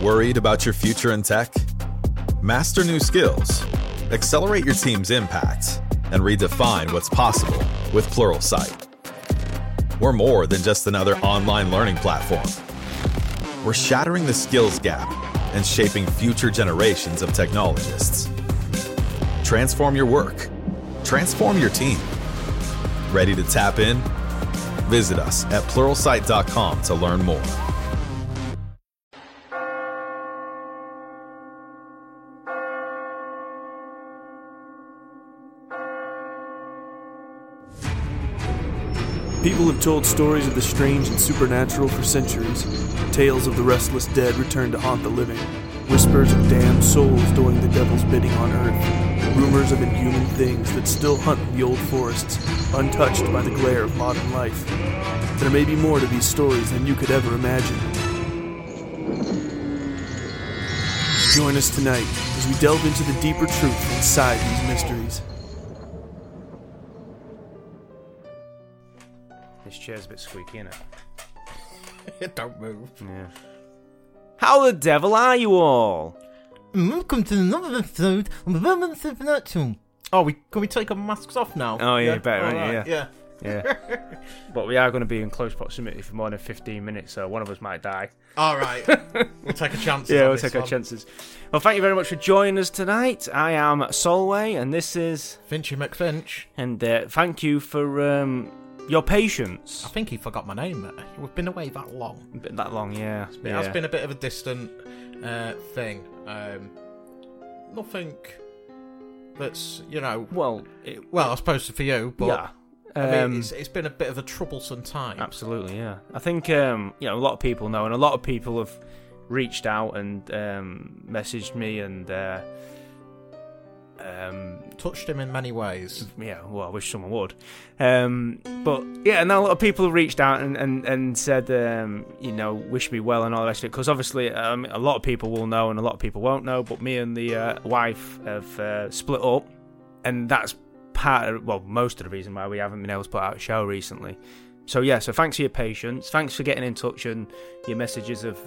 Worried about your future in tech? Master new skills, accelerate your team's impact, and redefine what's possible with Pluralsight. We're more than just another online learning platform. We're shattering the skills gap and shaping future generations of technologists. Transform your work. Transform your team. Ready to tap in? Visit us at pluralsight.com to learn more. People have told stories of the strange and supernatural for centuries. Tales of the restless dead return to haunt the living. Whispers of damned souls doing the devil's bidding on earth. Rumors of inhuman things that still hunt the old forests, untouched by the glare of modern life. There may be more to these stories than you could ever imagine. Join us tonight as we delve into the deeper truth inside these mysteries. This chair's a bit squeaky, isn't it? Don't move. Yeah. How the devil are you all? Welcome to another episode of the Vermin Supernatural. Oh, can we take our masks off now? Oh, yeah, better, aren't you? Yeah. Yeah. But we are going to be in close proximity for more than 15 minutes, so one of us might die. All right. We'll take a chance. Yeah, we'll take our chances. Well, thank you very much for joining us tonight. I am Solway, and this is... Finchy McFinch. And thank you for your patience. I think he forgot my name. We've been away that long. That long, yeah. It has been a bit of a distant thing. Nothing that's, Well, I suppose for you, but... Yeah. I mean, it's been a bit of a troublesome time. Absolutely, yeah. I think a lot of people know, and a lot of people have reached out and messaged me and touched him in many ways. Yeah, well, I wish someone would. But yeah, and a lot of people have reached out and said, wish me well and all the rest of it. Because obviously, a lot of people will know and a lot of people won't know. But me and the wife have split up, and that's most of the reason why we haven't been able to put out a show recently. So yeah, so thanks for your patience. Thanks for getting in touch and your messages of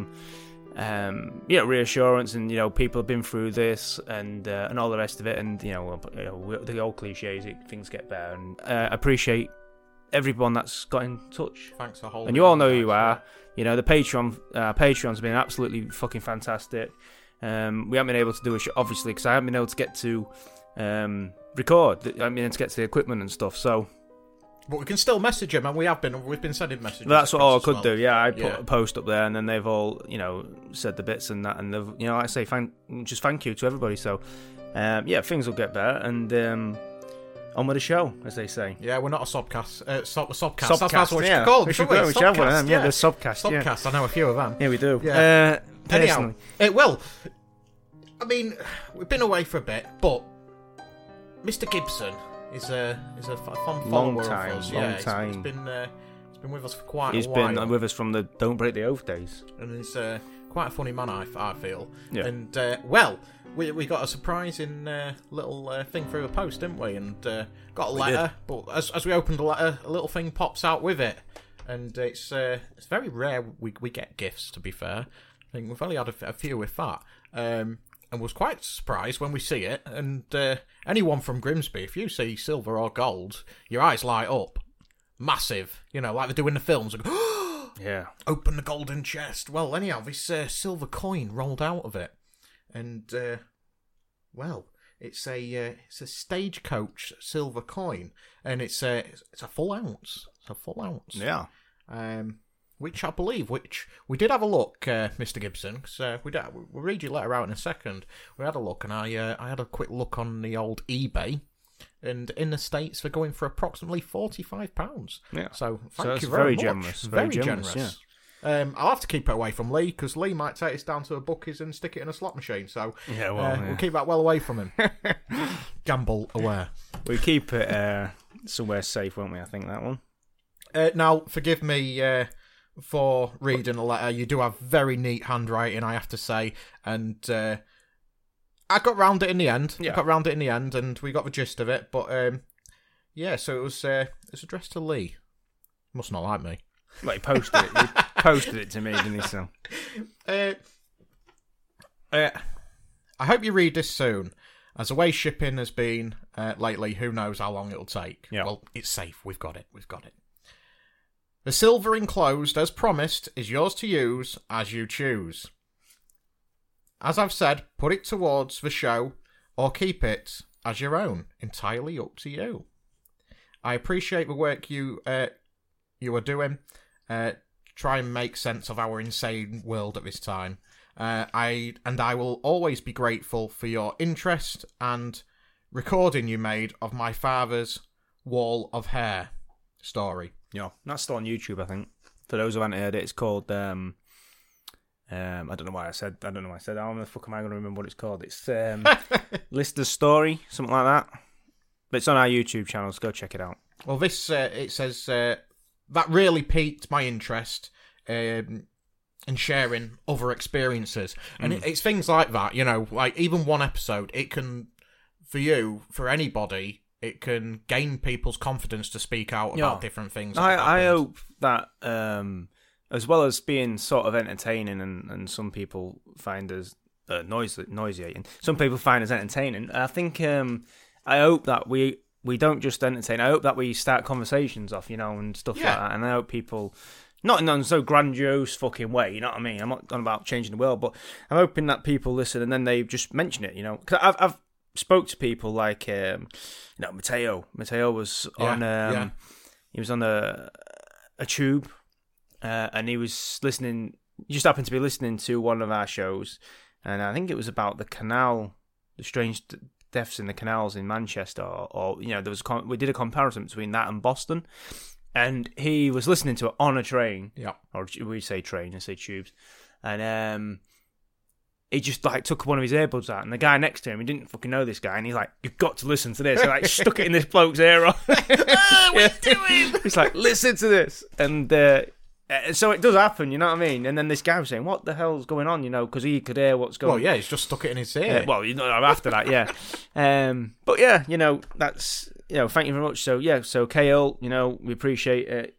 reassurance and people have been through this and all the rest of it, and the old cliches, things get better, and appreciate everyone that's got in touch. Thanks for holding. And you all know who you are. The Patreon's been absolutely fucking fantastic. We haven't been able to do a show, obviously, because I haven't been able to get to record. I mean, to get to the equipment and stuff. So, but we can still message them, and we've been sending messages. That's what all I could do. Yeah, I put a post up there, and then they've all said the bits and that, and they've like I say, thank you to everybody. So, things will get better, and on with the show, as they say. Yeah, we're not a sobcast. Sobcast. That's what you call them. We should have one of them. Yeah, there's sobcast. Sobcast. I know a few of them. Yeah, we do. Yeah. Personally. Well, I mean, we've been away for a bit, but Mr. Gibson is a fun follower of us. Long time. He's been with us for quite a while. He's been with us from the Don't Break the Oath days. And he's quite a funny man, I feel. Yeah. And, we got a surprising little thing through the post, didn't we? And got a letter, but as we opened the letter, a little thing pops out with it. And it's very rare we get gifts, to be fair. I think we've only had a few with that. And was quite surprised when we see it. And anyone from Grimsby, if you see silver or gold, your eyes light up. Massive. Like they do in the films. Yeah. Open the golden chest. Well, anyhow, this silver coin rolled out of it. And, it's a Stagecoach silver coin. And it's a full ounce. It's a full ounce. Yeah. Which I believe, we did have a look, Mr. Gibson, because we'll read your letter out in a second. We had a look, and I had a quick look on the old eBay, and in the States they're going for approximately £45. Yeah. So thank you that's very very much. Generous. Very generous. Yeah. I'll have to keep it away from Lee, because Lee might take us down to a bookies and stick it in a slot machine. So we'll keep that well away from him. Gamble aware. We keep it somewhere safe, won't we? I think that one. Now, forgive me for reading a letter. You do have very neat handwriting, I have to say, and I got round it in the end. And we got the gist of it. But so it was it's addressed to Lee. Must not like me. Well, he posted it. He posted it to me, didn't he? So, I hope you read this soon. As the way shipping has been lately, who knows how long it'll take. Yeah. Well, it's safe. We've got it. The silver enclosed, as promised, is yours to use as you choose. As I've said, put it towards the show or keep it as your own. Entirely up to you. I appreciate the work you are doing. Try and make sense of our insane world at this time. I will always be grateful for your interest and recording you made of my father's wall of hair story. Yeah, that's still on YouTube, I think. For those who haven't heard it, it's called. I don't know why I said. How the fuck am I going to remember what it's called? It's Lister's Story, something like that. But it's on our YouTube channel, so go check it out. Well, this it says that really piqued my interest in sharing other experiences, and it's things like that. You know, like even one episode, it can for anybody. It can gain people's confidence to speak out about different things. I hope that, as well as being sort of entertaining, and some people find us nauseating, some people find us entertaining. I think I hope that we don't just entertain. I hope that we start conversations off, and stuff like that. And I hope people, not in so grandiose fucking way, you know what I mean? I'm not on about changing the world, but I'm hoping that people listen and then they just mention it, Because I've spoke to people like Mateo. Mateo was on he was on a tube, and he was listening. He just happened to be listening to one of our shows, and I think it was about the canal, the strange deaths in the canals in Manchester, or there was we did a comparison between that and Boston, and he was listening to it on a train. Yeah, or we say train, I say tubes, and he just took one of his earbuds out, and the guy next to him, he didn't fucking know this guy, and he's like, "You've got to listen to this." He stuck it in this bloke's ear. What are you doing? He's like, "Listen to this," and so it does happen, you know what I mean? And then this guy was saying, "What the hell's going on?" Because he could hear what's going on. Well, yeah, he's just stuck it in his ear. After that, yeah. But yeah, that's thank you very much. So yeah, so KL, we appreciate it.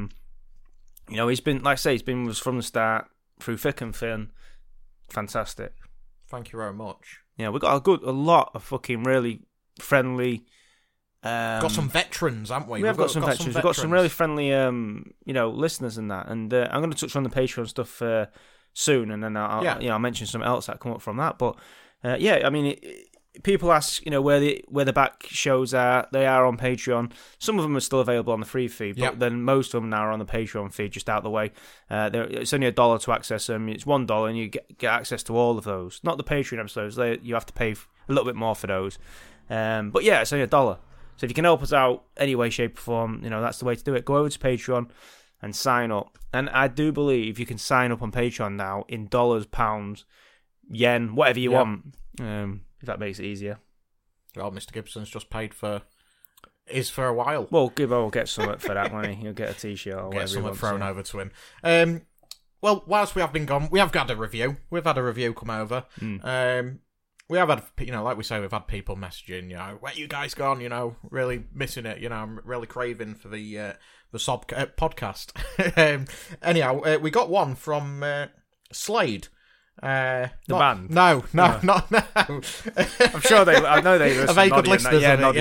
He's been, like I say, he's been with us from the start through thick and thin. Fantastic. Thank you very much. Yeah, we got a lot of fucking really friendly. Got some veterans, haven't we? We've got some veterans. We've got some really friendly, listeners and that. And I'm going to touch on the Patreon stuff soon, and then I'll mention something else that come up from that. But I mean, people ask, where the back shows are. They are on Patreon. Some of them are still available on the free feed, but then most of them now are on the Patreon feed, just out the way. It's only $1 to access them. It's $1, and you get access to all of those. Not the Patreon episodes. You have to pay a little bit more for those. But yeah, it's only $1. So if you can help us out any way, shape, or form, that's the way to do it. Go over to Patreon and sign up. And I do believe you can sign up on Patreon now in dollars, pounds, yen, whatever you want. If that makes it easier. Well, Mr. Gibson's just paid for a while. Well, Gibbo will get something for that money. He'll get a t-shirt or whatever. Get something thrown over to him. Well, whilst we have been gone, we have got a review. We've had a review come over. We have had, like we say, we've had people messaging, where you guys gone, really missing it, I'm really craving for the Sob podcast. Anyhow, we got one from Slade. The band? No, not now. I'm sure I know they listen. A very good listeners.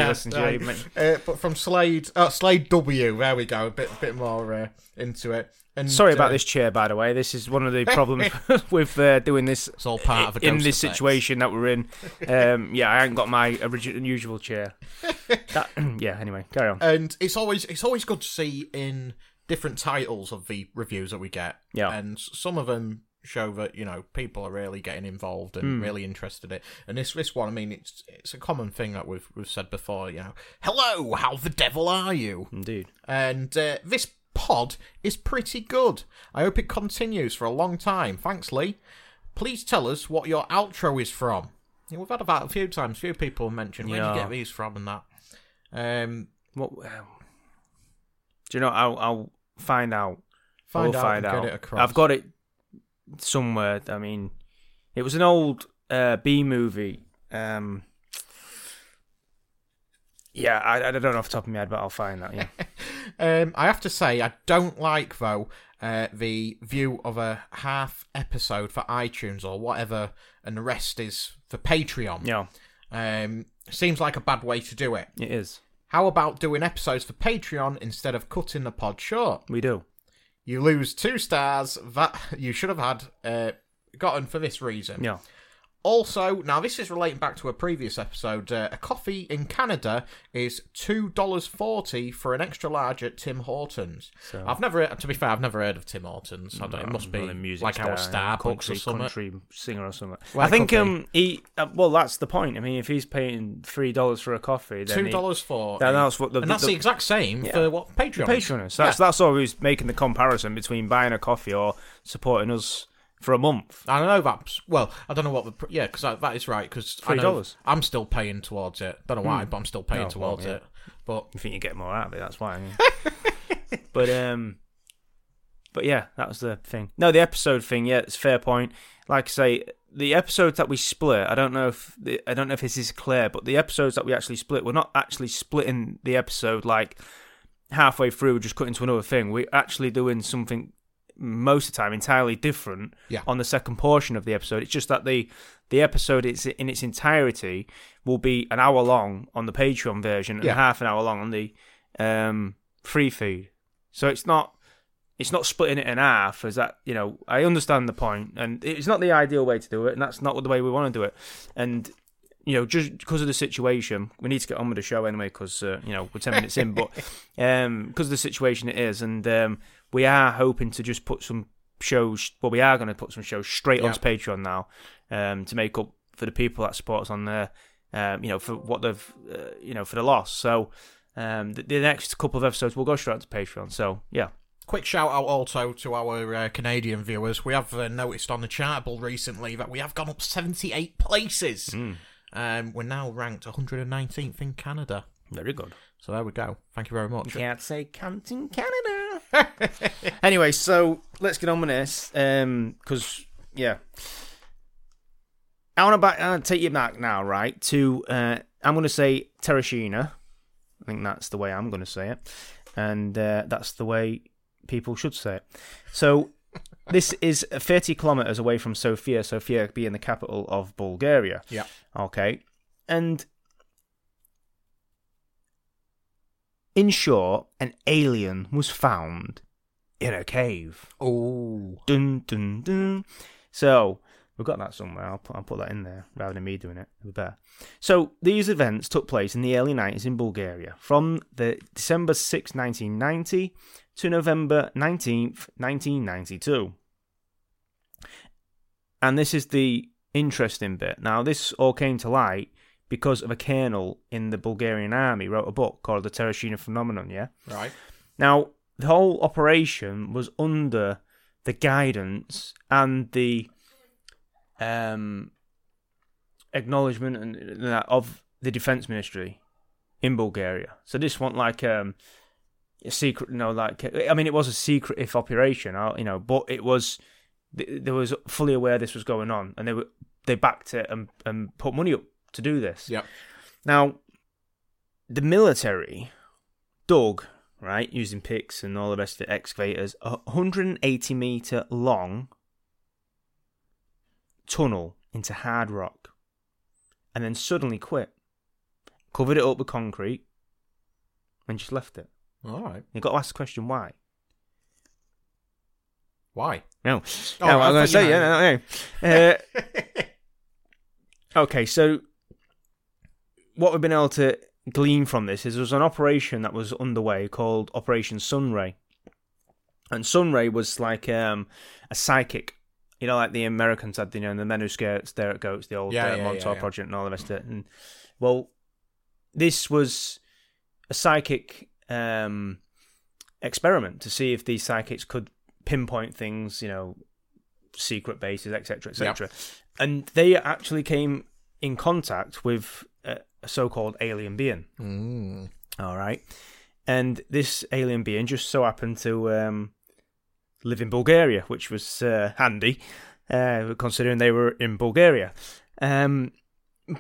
But from Slade W. There we go. A bit more into it. And, sorry about this chair, by the way. This is one of the problems with doing this. It's all part of in this situation that we're in. I haven't got my usual chair. Anyway, carry on. And it's always good to see in different titles of the reviews that we get. Yeah, and some of them show that people are really getting involved and really interested in it. And this one, I mean, it's a common thing that we've said before. Hello, how the devil are you? Indeed. And this pod is pretty good. I hope it continues for a long time. Thanks, Lee. Please tell us what your outro is from. We've had about a few times. Few people mentioned where do you get these from and that. Do you know? I'll find out. Find out. Get it across. I've got it somewhere. I mean, it was an old B movie. I don't know off the top of my head, but I'll find that. Yeah. I have to say, I don't like, though, the view of a half episode for iTunes or whatever, and the rest is for Patreon. Yeah. Seems like a bad way to do it. It is. How about doing episodes for Patreon instead of cutting the pod short? We do. You lose 2 stars that you should have had gotten for this reason. Yeah. Also, now this is relating back to a previous episode, a coffee in Canada is $2.40 for an extra large at Tim Hortons. So, I've never heard of Tim Hortons. I don't, it must be like our Starbucks or something. Country singer or something. Well, I think well, that's the point. I mean, if he's paying $3 for a coffee, then $2.40. That's what and that's the exact same for what Patreon is. That's all who's making the comparison between buying a coffee or supporting us for a month. I know that. Well, I don't know what the because that is right because $3. I'm still paying towards it. Don't know why, but I'm still paying towards it. But you think you get more out of it? That's why. But yeah, that was the thing. No, the episode thing. Yeah, it's a fair point. Like I say, the episodes that we split. I don't know if this is clear, but the episodes that we actually split, we're not actually splitting the episode like halfway through. We're just cutting to another thing. We're actually doing something most of the time entirely different on the second portion of the episode. It's just that the episode in its entirety will be an hour long on the Patreon version and half an hour long on the free feed. So it's not splitting it in half, as that, I understand the point, and it's not the ideal way to do it, and that's not the way we want to do it. And just because of the situation, we need to get on with the show anyway, because we're 10 minutes in, but because of the situation it is, and we are hoping to just put some shows. Well, we are going to put some shows straight onto Patreon now, to make up for the people that support us on there, for what they've, for the loss. So the next couple of episodes will go straight onto Patreon. So yeah. Quick shout out also to our Canadian viewers. We have noticed on the Chartable recently that we have gone up 78 places. We're now ranked 119th in Canada. Very good. So there we go. Thank you very much. You can't say cunt in Canada. Anyway, so let's get on with this. Because, I want to take you back now, right, to, I'm going to say Terracina. I think that's the way I'm going to say it. And that's the way people should say it. So this is 30 kilometers away from Sofia being the capital of Bulgaria. Yeah. Okay. And in short, an alien was found in a cave. Oh. Dun, dun, dun. So, we've got that somewhere. I'll put that in there rather than me doing it. It'll be better. So, these events took place in the early 90s in Bulgaria, from the December 6, 1990 to November 19th, 1992. And this is the interesting bit. Now, this all came to light because of a colonel in the Bulgarian army wrote a book called The Terracina Phenomenon, yeah? Right. Now, the whole operation was under the guidance and the acknowledgement of the Defence Ministry in Bulgaria. So this wasn't like a secret, it was a secretive operation, but it was, they was fully aware this was going on, and they backed it and put money up to do this. Yep. Now, the military dug, right, using picks and all the rest of the excavators, a 180-metre long tunnel into hard rock, and then suddenly quit, covered it up with concrete, and just left it. All right. You've got to ask the question, why? Why? No. I'm going to say, no. Okay, so what we've been able to glean from this is there was an operation that was underway called Operation Sunray. And Sunray was like a psychic, like the Americans had, and the Men Who Stare at Goats, the old Montauk Project and all the rest of it. And, well, this was a psychic experiment to see if these psychics could pinpoint things, secret bases, etc., etc. Yep. And they actually came in contact with a so-called alien being. Mm. All right. And this alien being just so happened to live in Bulgaria, which was handy, considering they were in Bulgaria.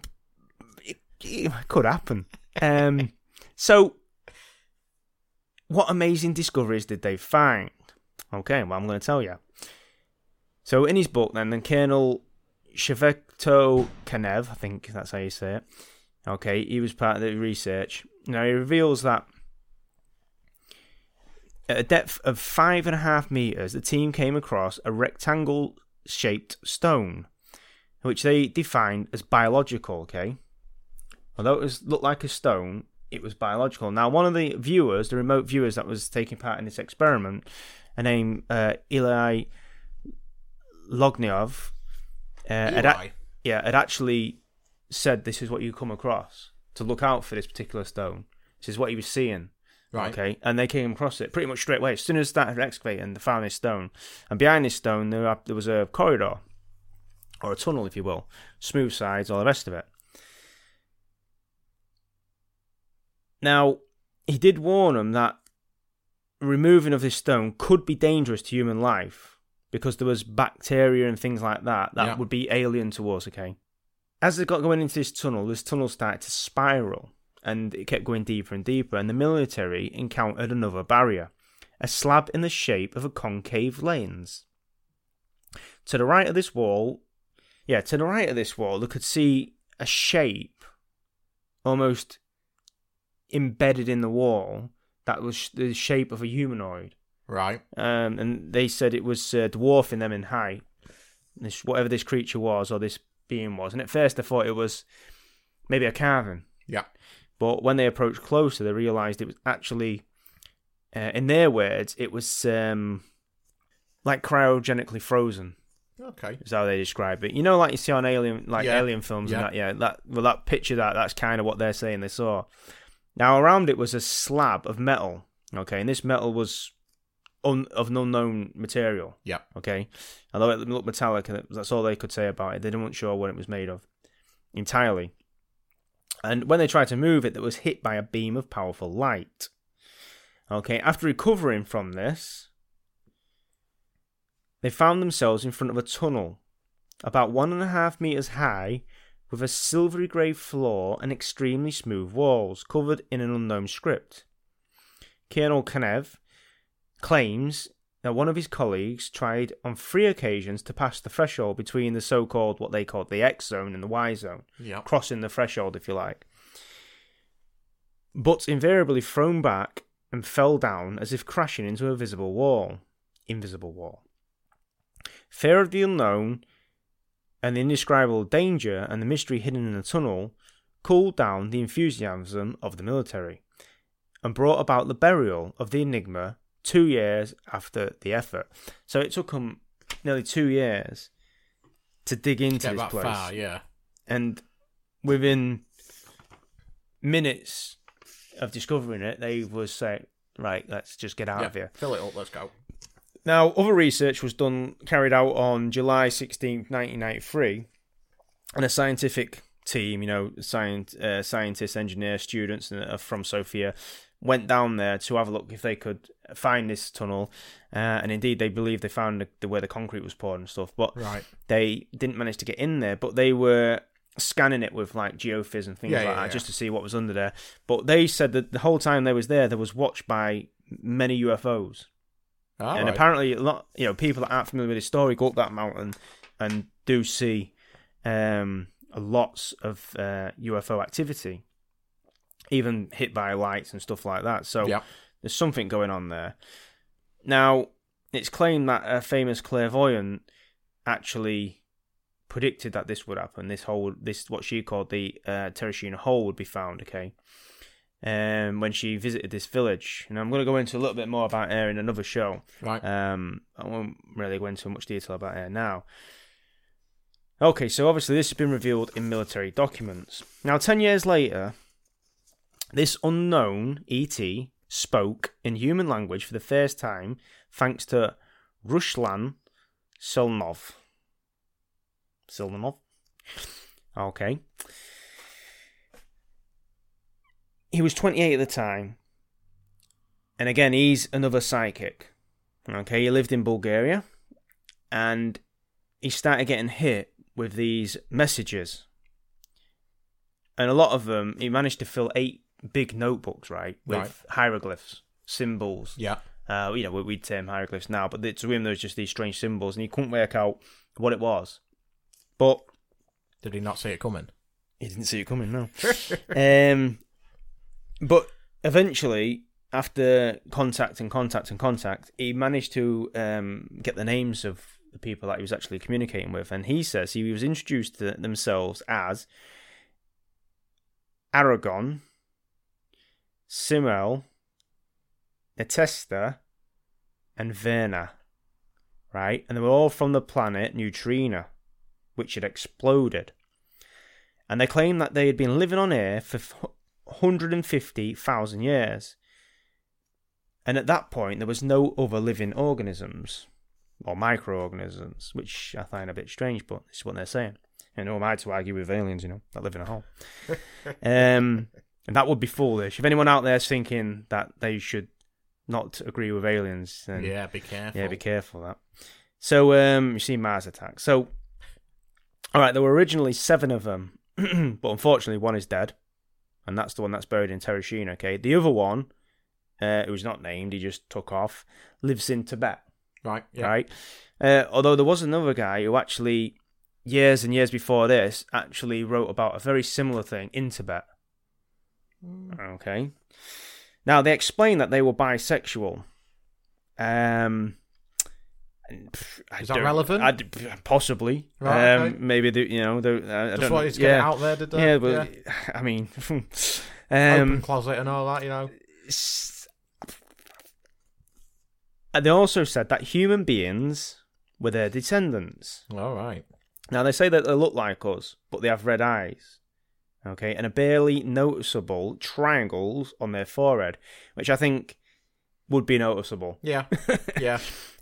It could happen. So what amazing discoveries did they find? Okay, well, I'm going to tell you. So in his book, then Colonel Shevchenko Kanev, I think that's how you say it. Okay, he was part of the research. Now, he reveals that at a depth of 5.5 meters, the team came across a rectangle-shaped stone, which they defined as biological, okay? Although it looked like a stone, it was biological. Now, one of the viewers, the remote viewers that was taking part in this experiment, named Ilya Logniov, had actually said this is what you come across, to look out for this particular stone. This is what he was seeing. Right. Okay, and they came across it pretty much straight away. As soon as they started excavating, they found this stone. And behind this stone, there was a corridor, or a tunnel, if you will. Smooth sides, all the rest of it. Now, he did warn them that removing of this stone could be dangerous to human life, because there was bacteria and things like that would be alien to us, okay? As they got going into this tunnel started to spiral, and it kept going deeper and deeper, and the military encountered another barrier, a slab in the shape of a concave lens. To the right of this wall, they could see a shape almost embedded in the wall that was the shape of a humanoid. Right. And they said it was dwarfing them in height, whatever this creature was, or this being was. And at first they thought it was maybe a carving. Yeah. But when they approached closer, they realised it was actually, in their words, it was like cryogenically frozen. Okay. Is how they describe it. You know, like you see on Alien films and that. That picture that's kind of what they're saying they saw. Now around it was a slab of metal. Okay, and this metal was of an unknown material. Yeah. Okay, although it looked metallic, and that's all they could say about it. They weren't sure what it was made of entirely. And when they tried to move it, it was hit by a beam of powerful light. Okay, after recovering from this, they found themselves in front of a tunnel about 1.5 meters high, with a silvery grey floor and extremely smooth walls covered in an unknown script. Colonel Kanev claims that one of his colleagues tried on 3 occasions to pass the threshold between the so-called, what they called the X zone and the Y zone, crossing the threshold, if you like, but invariably thrown back and fell down as if crashing into a invisible wall. Fear of the unknown and the indescribable danger and the mystery hidden in the tunnel cooled down the enthusiasm of the military and brought about the burial of the Enigma 2 years after the effort. So it took them nearly 2 years to dig into this place. Far, yeah. And within minutes of discovering it, they was saying, right, let's just get out of here. Fill it up, let's go. Now, other research was carried out on July 16th, 1993, and a scientific team, scientists, engineers, students from Sofia, went down there to have a look if they could find this tunnel, and indeed they believe they found where the concrete was poured and stuff, but they didn't manage to get in there, but they were scanning it with like geophys and things like that just to see what was under there. But they said that the whole time they was there was watched by many UFOs. And apparently, a lot, people that aren't familiar with this story go up that mountain and do see lots of UFO activity, even hit by lights and stuff like that. So there's something going on there. Now, it's claimed that a famous clairvoyant actually predicted that this would happen. This what she called the Tereshina hole would be found. Okay. When she visited this village. And I'm going to go into a little bit more about her in another show. Right. I won't really go into much detail about her now. Okay, so obviously this has been revealed in military documents. Now, 10 years later, this unknown ET spoke in human language for the first time thanks to Ruslan Silnov. Okay. He was 28 at the time. And again, he's another psychic. Okay, he lived in Bulgaria. And he started getting hit with these messages. And a lot of them, he managed to fill 8 big notebooks, right? With hieroglyphs. symbols. Yeah. We'd term hieroglyphs now, but to him there was just these strange symbols, and he couldn't work out what it was. But did he not see it coming? He didn't see it coming, no. But eventually, after contact, he managed to get the names of the people that he was actually communicating with, and he says he was introduced to themselves as Aragon, Simel, Netesta, and Verna, right? And they were all from the planet Neutrina, which had exploded. And they claimed that they had been living on Earth for 150,000 years. And at that point, there was no other living organisms, or microorganisms, which I find a bit strange, but this is what they're saying. And who am I to argue with aliens, that live in a hole? And that would be foolish. If anyone out there is thinking that they should not agree with aliens, then yeah, be careful. Yeah, be careful of that. So, you see Mars Attack. So, all right, there were originally 7 of them, but unfortunately one is dead, and that's the one that's buried in Terashina, okay? The other one, who's not named, he just took off, lives in Tibet. Right, yeah. Right? Although there was another guy who actually, years and years before this, actually wrote about a very similar thing in Tibet. Okay. Now, they explained that they were bisexual. Is that relevant? Possibly. Right, okay. Maybe, I just don't wanted to get it out there, did they? Yeah, but, I mean... open closet and all that, They also said that human beings were their descendants. All right. Now, they say that they look like us, but they have red eyes. Okay, and a barely noticeable triangles on their forehead, which I think would be noticeable. Yeah, yeah.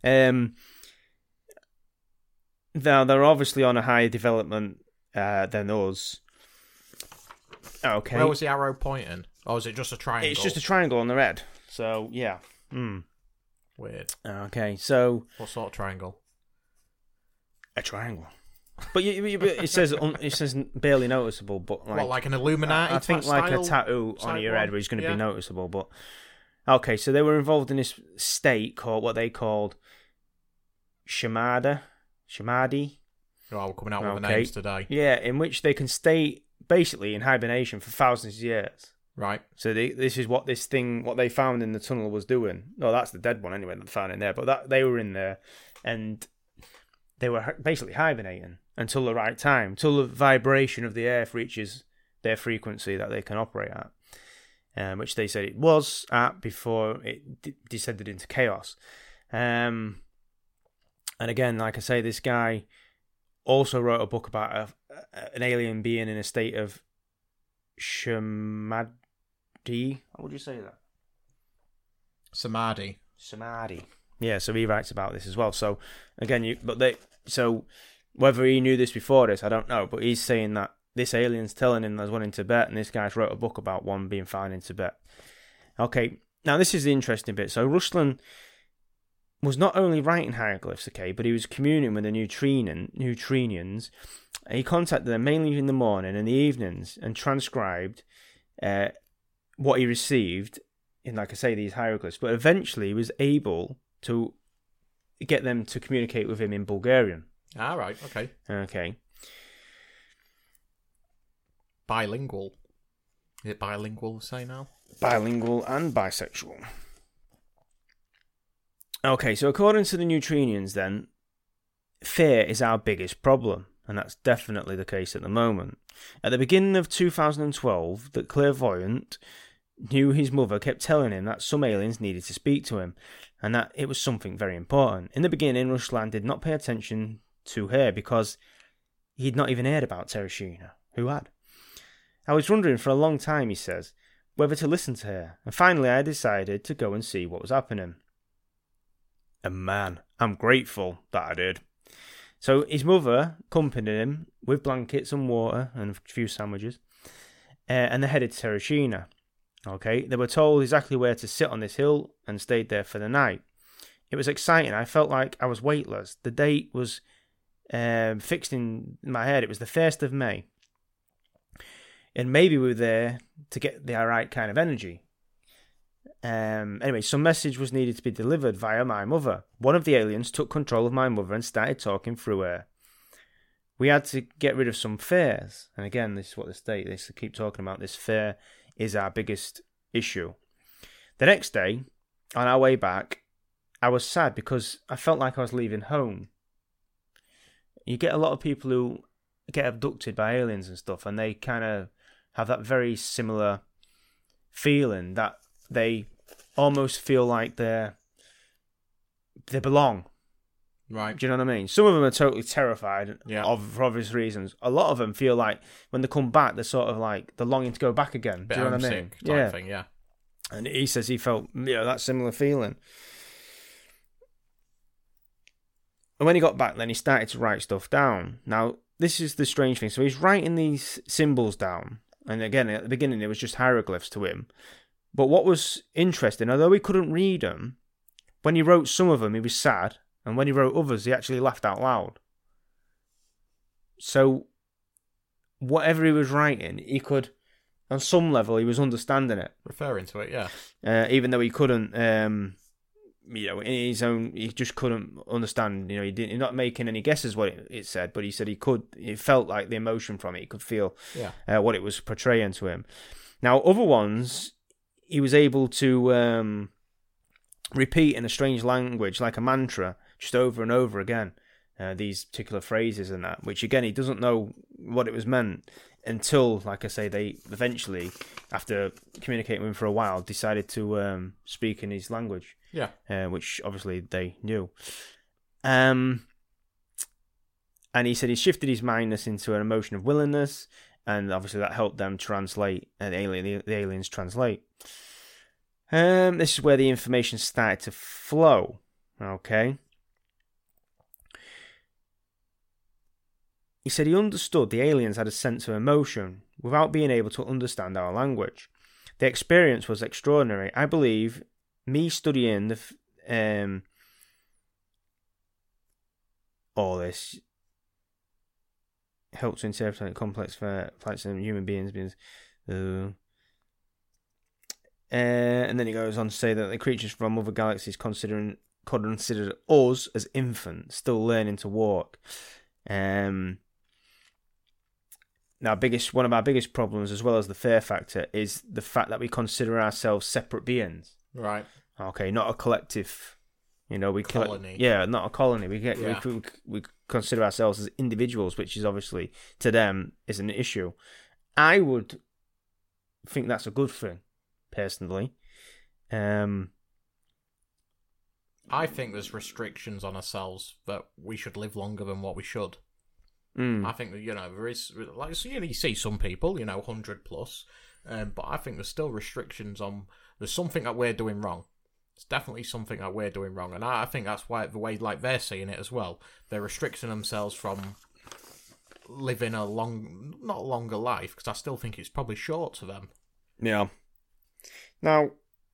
Now, they're obviously on a higher development than us. Okay. Where was the arrow pointing? Or is it just a triangle? It's just a triangle on the head. So, yeah. Weird. Okay, so... What sort of triangle? A triangle. But it says barely noticeable, but like... What, like an Illuminati I think like a tattoo on your head where it's going to be noticeable, but... Okay, so they were involved in this state called what they called Samadhi. Oh, we're coming out with the names today. Yeah, in which they can stay basically in hibernation for thousands of years. Right. So this is what what they found in the tunnel was doing. No, that's the dead one anyway that they found in there, but they were in there and they were basically hibernating until the right time, till the vibration of the earth reaches their frequency that they can operate at, which they said it was at before it descended into chaos. And again, like I say, this guy also wrote a book about an alien being in a state of Samadhi. How would you say that? Samadhi. Yeah, so he writes about this as well. So again, so whether he knew this before this, I don't know. But he's saying that this alien's telling him there's one in Tibet, and this guy's wrote a book about one being found in Tibet. Okay, now this is the interesting bit. So Ruslan was not only writing hieroglyphs, okay, but he was communing with the Neutrinians. He contacted them mainly in the morning and the evenings and transcribed what he received in, like I say, these hieroglyphs. But eventually he was able to get them to communicate with him in Bulgarian. Ah, right, okay. Okay. Bilingual. Is it bilingual, say now? Bilingual and bisexual. Okay, so according to the Neutrinians then, fear is our biggest problem, and that's definitely the case at the moment. At the beginning of 2012, the clairvoyant knew his mother kept telling him that some aliens needed to speak to him, and that it was something very important. In the beginning, Ruslan did not pay attention to her because he'd not even heard about Terashina, who had. I was wondering for a long time, he says, whether to listen to her, and finally I decided to go and see what was happening. And man, I'm grateful that I did. So his mother accompanied him with blankets and water and a few sandwiches, and they headed to Terashina. Okay, they were told exactly where to sit on this hill and stayed there for the night. It was exciting. I felt like I was weightless. The date was fixed in my head. It was the 1st of May. And maybe we were there to get the right kind of energy. Anyway, some message was needed to be delivered via my mother. One of the aliens took control of my mother and started talking through her. We had to get rid of some fears. And again, this is what they keep talking about. This fear is our biggest issue. The next day, on our way back, I was sad because I felt like I was leaving home. You get a lot of people who get abducted by aliens and stuff, and they kind of have that very similar feeling that they almost feel like they belong. Right. Do you know what I mean? Some of them are totally terrified for obvious reasons. A lot of them feel like when they come back, they're sort of like they're longing to go back again. Do you know what I mean? Type thing, yeah. And he says he felt that similar feeling. And when he got back, then he started to write stuff down. Now, this is the strange thing. So he's writing these symbols down. And again, at the beginning, it was just hieroglyphs to him. But what was interesting, although he couldn't read them, when he wrote some of them, he was sad. And when he wrote others, he actually laughed out loud. So, whatever he was writing, he could, on some level, he was understanding it. Referring to it, yeah. Even though he couldn't, in his own, he just couldn't understand. He's not making any guesses what it said, but he said he could. He felt like the emotion from it. He could feel what it was portraying to him. Now, other ones, he was able to repeat in a strange language, like a mantra, just over and over again, these particular phrases and that, which again, he doesn't know what it was meant until, like I say, they eventually, after communicating with him for a while, decided to speak in his language. Yeah. Which obviously they knew. And he said he shifted his mindness into an emotion of willingness, and obviously that helped them translate, the aliens translate. This is where the information started to flow. Okay. He said he understood the aliens had a sense of emotion without being able to understand our language. The experience was extraordinary. I believe me studying all this helped to interpret complex flights of human beings. And then he goes on to say that the creatures from other galaxies considered us as infants, still learning to walk. Now, one of our biggest problems, as well as the fear factor, is the fact that we consider ourselves separate beings. Right. Okay, not a collective. Colony. Not a colony. We consider ourselves as individuals, which is obviously to them is an issue. I would think that's a good thing, personally. I think there's restrictions on ourselves that we should live longer than what we should. I think that, there is, like, you see some people, 100 plus, but I think there's still restrictions on, there's something that we're doing wrong. It's definitely something that we're doing wrong, and I think that's why the way like they're seeing it as well. They're restricting themselves from living not a longer life, because I still think it's probably short to them. Yeah. Now,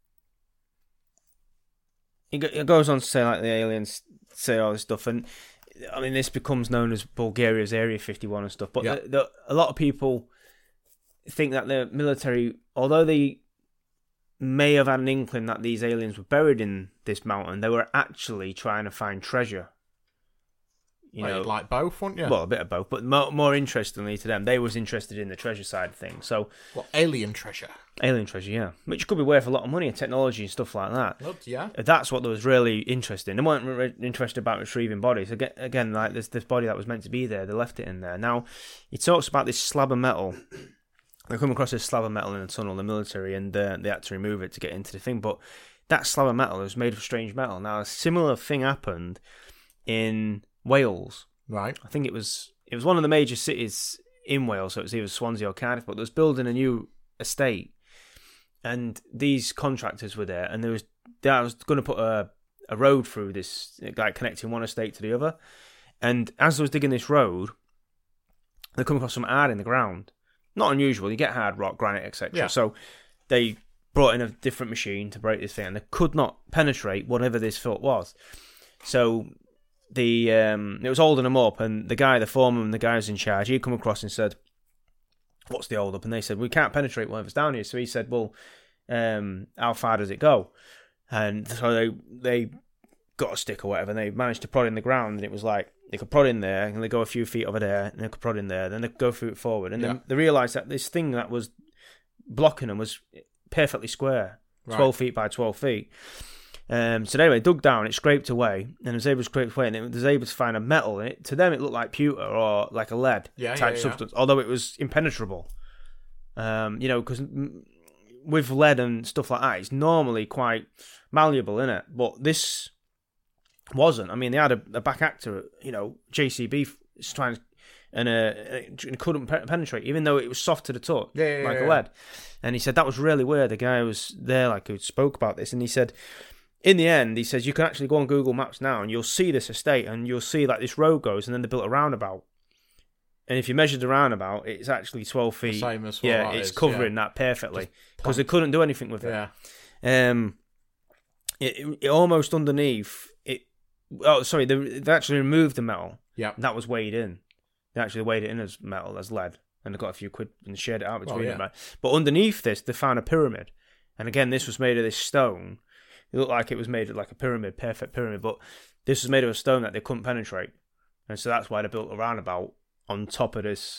it goes on to say, like, the aliens say all this stuff, and I mean, this becomes known as Bulgaria's Area 51 and stuff, but a lot of people think that the military, although they may have had an inkling that these aliens were buried in this mountain, they were actually trying to find treasure. Like both, wouldn't you? Well, a bit of both, but more interestingly to them, they was interested in the treasure side of things. So, alien treasure? Alien treasure, yeah. Which could be worth a lot of money and technology and stuff like that. Yeah. That's what was really interesting. They weren't interested about retrieving bodies. Again, like this body that was meant to be there, they left it in there. Now, he talks about this slab of metal. They come across this slab of metal in a tunnel, the military, and they had to remove it to get into the thing. But that slab of metal was made of strange metal. Now, a similar thing happened in Wales. Right. I think it was one of the major cities in Wales, so it was either Swansea or Cardiff, but they was building a new estate, and these contractors were there, and I was going to put a road through this, like connecting one estate to the other, and as I was digging this road, they come across some hard in the ground. Not unusual, you get hard rock, granite, etc. Yeah. So they brought in a different machine to break this thing, and they could not penetrate whatever this foot was. So it was holding them up, and the foreman, the guy who's in charge, he'd come across and said, "What's the hold up?" And they said, "We can't penetrate whatever's down here." So he said, "Well, how far does it go? And so they got a stick or whatever, and they managed to prod in the ground, and it was like they could prod in there, and they go a few feet over there, and they could prod in there, then they could go forward, and then they realised that this thing that was blocking them was perfectly square, 12 feet by 12 feet. So anyway, dug down, it scraped away, and it was able to scrape away, and it was able to find a metal, and to them it looked like pewter or like a lead type substance, although it was impenetrable. Because with lead and stuff like that, it's normally quite malleable, isn't it? But this wasn't. I mean, they had a back actor, JCB, trying, and couldn't penetrate, even though it was soft to the touch, like a lead. And he said that was really weird. The guy was there, who spoke about this, and he said, in the end, he says, you can actually go on Google Maps now, and you'll see this estate, and you'll see this road goes, and then they built a roundabout. And if you measured the roundabout, it's actually 12 feet. The same as what it's covering that perfectly, because they couldn't do anything with it. Yeah. It almost underneath it. Oh, sorry, they actually removed the metal. Yeah. That was weighed in. They actually weighed it in as metal, as lead, and they got a few quid and shared it out between them. But underneath this, they found a pyramid, and again, this was made of this stone. It looked like it was made of like a pyramid, perfect pyramid, but this was made of a stone that they couldn't penetrate, and so that's why they built a roundabout on top of this.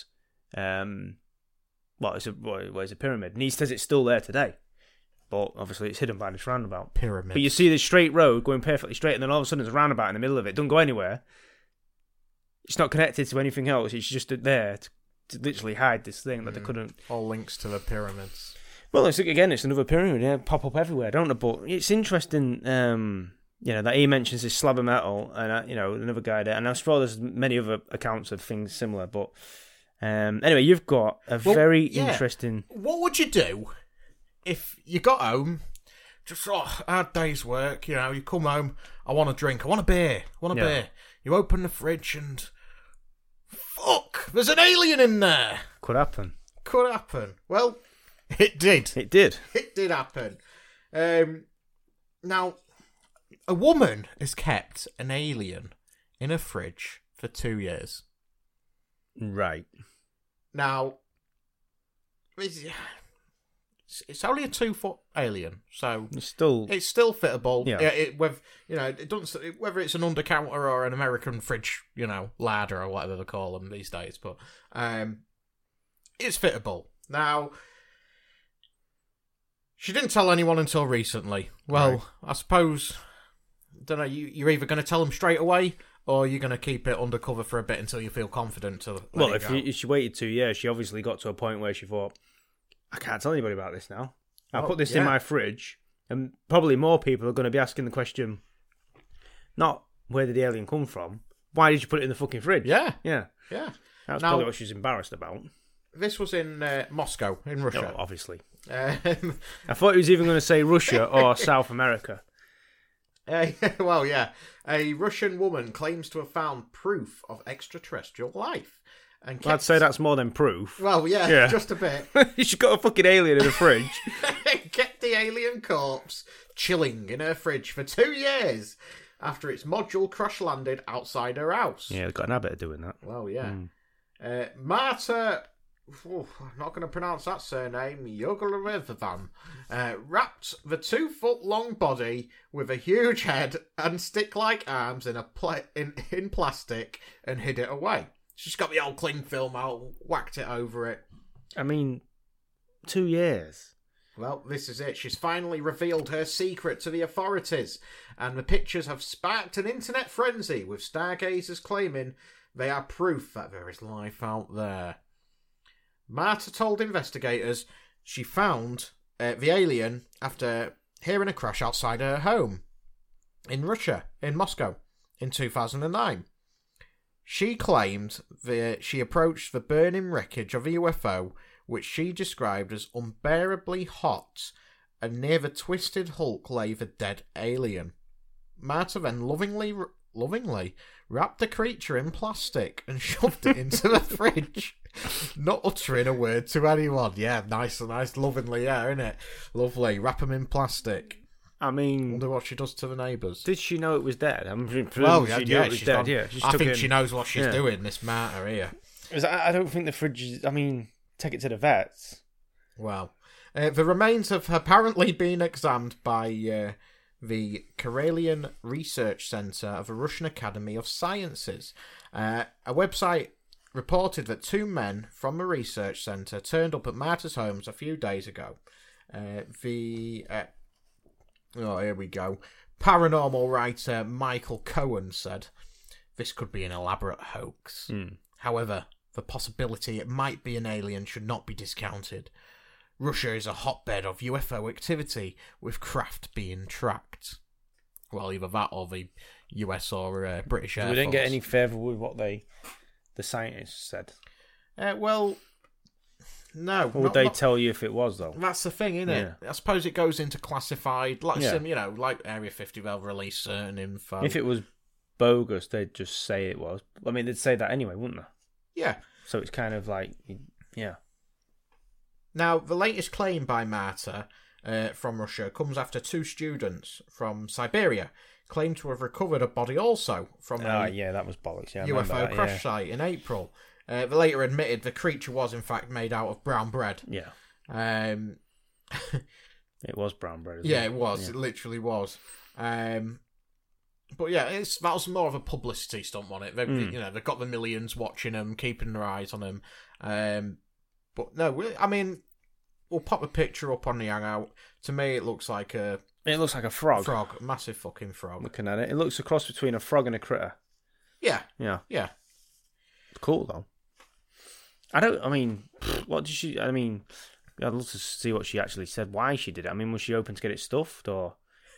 It's a pyramid, and he says it's still there today, but obviously it's hidden by this roundabout. Pyramid. But you see this straight road going perfectly straight, and then all of a sudden there's a roundabout in the middle of it. It doesn't go anywhere. It's not connected to anything else. It's just there to literally hide this thing that they couldn't. All links to the pyramids. Well, it's another pyramid. Yeah, pop up everywhere, don't it? But it's interesting. That he mentions this slab of metal, and another guy there, and I'm sure there's many other accounts of things similar. But anyway, you've got a very interesting. What would you do if you got home? Just hard day's work. You come home. I want a drink. I want a beer. Beer. You open the fridge and fuck, there's an alien in there. Could happen. Well, it did. It did happen. Now, a woman has kept an alien in a fridge for 2 years. Right. Now, it's only a 2-foot alien, so it's still fittable. Yeah. It doesn't, whether it's an undercounter or an American fridge, ladder or whatever they call them these days, but it's fittable. Now, she didn't tell anyone until recently. Well, right. I suppose, don't know. You're either going to tell them straight away, or you're going to keep it undercover for a bit until you feel confident to. If she waited 2 years, she obviously got to a point where she thought, I can't tell anybody about this now. I'll put this in my fridge, and probably more people are going to be asking the question, not where did the alien come from? Why did you put it in the fucking fridge? Yeah. That's probably what she's embarrassed about. This was in Moscow, in Russia. Oh, obviously. I thought he was even going to say Russia or South America. A Russian woman claims to have found proof of extraterrestrial life. And I'd say that's more than proof. Well, yeah. Just a bit. She's got a fucking alien in the fridge. Kept the alien corpse chilling in her fridge for 2 years after its module crash-landed outside her house. Yeah, they've got an habit of doing that. Well, yeah. Marta... I'm not going to pronounce that surname. Yogolarivan wrapped the 2-foot-long body with a huge head and stick-like arms in plastic and hid it away. She's got the old cling film out, whacked it over it. I mean, 2 years. Well, this is it. She's finally revealed her secret to the authorities, and the pictures have sparked an internet frenzy, with stargazers claiming they are proof that there is life out there. Marta told investigators she found the alien after hearing a crash outside her home in Russia, in Moscow, in 2009. She claimed that she approached the burning wreckage of a UFO, which she described as unbearably hot, and near the twisted hulk lay the dead alien. Marta then lovingly wrapped the creature in plastic and shoved it into the fridge, not uttering a word to anyone. Yeah, nice, lovingly, isn't it? Lovely. Wrap them in plastic. I mean, wonder what she does to the neighbours. Did she know it was dead? I think she knows what she's doing. This Marta here. I don't think the fridge is. I mean, take it to the vets. Well, The remains have apparently been examined by the Karelian Research Center of the Russian Academy of Sciences. A website reported that 2 men from the research center turned up at Marta's homes a few days ago. Here we go. Paranormal writer Michael Cohen said, "This could be an elaborate hoax. However, the possibility it might be an alien should not be discounted. Russia is a hotbed of UFO activity, with craft being tracked." Well, either that or the US or British Air Force. We didn't get any further with what the scientists said. Well, no. Or would they tell you if it was, though? That's the thing, isn't it? I suppose it goes into classified, like like Area 50, they'll release certain info. If it was bogus, they'd just say it was. I mean, they'd say that anyway, wouldn't they? Yeah. So it's kind of like, Now, the latest claim by Marta from Russia comes after 2 students from Siberia claim to have recovered a body also from a that was bollocks. Yeah, UFO crash site in April. They later admitted the creature was in fact made out of brown bread. Yeah. It was brown bread. It was. Yeah. It literally was. But yeah, that was more of a publicity stunt on it. They've got the millions watching them, keeping their eyes on them. But no, I mean, we'll pop a picture up on the Hangout. To me, it looks like a frog. A massive fucking frog. Looking at it, it looks a cross between a frog and a critter. Yeah. Yeah. Yeah. Cool though. What did she? I mean, I'd love to see what she actually said. Why she did it? I mean, was she open to get it stuffed or?